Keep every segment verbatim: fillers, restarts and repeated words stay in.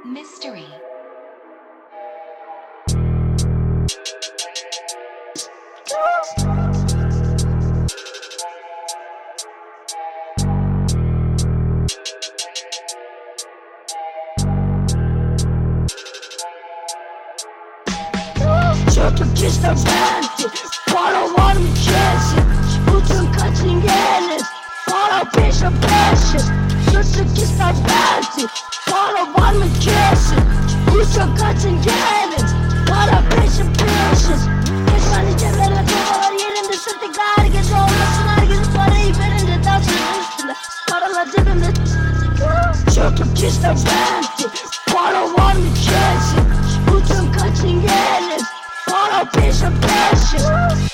Mystery. Çocuk işte benti, para var mı kesin? Bütün kaçın gelir, para peşe peşin. Çocuk işte benti, para var mı kesin? Bütün kaçın gelir, para peşe peşin. Geçmeli ceblerle dolar yerinde, sırtıkla herkes olmasın. Herkes parayı verince dansın üstüne, paralar cebimde. Çocuk işte benti, para var mı kesin? Bütün kaçın gelir, para peşe peşin.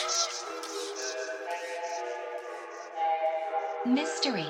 Mystery.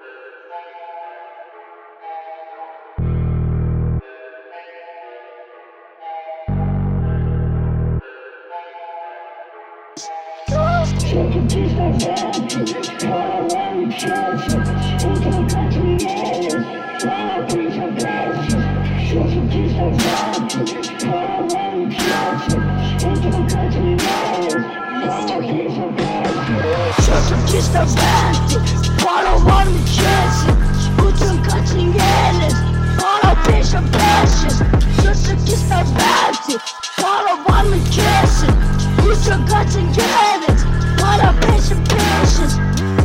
Çocuk işte benti, para var mı kesin? Bütün kaçın gelir, para peşe peşin. Çocuk işte benti, para var mı kesin? Bütün kaçın gelir, para peşe peşin. Çocuk işte benti, para var mı kesin? Bütün kaçın gelir, para peşe peşin. Çocuk işte benti, para var mı kesin? Bütün kaçın gelir, para peşe peşin.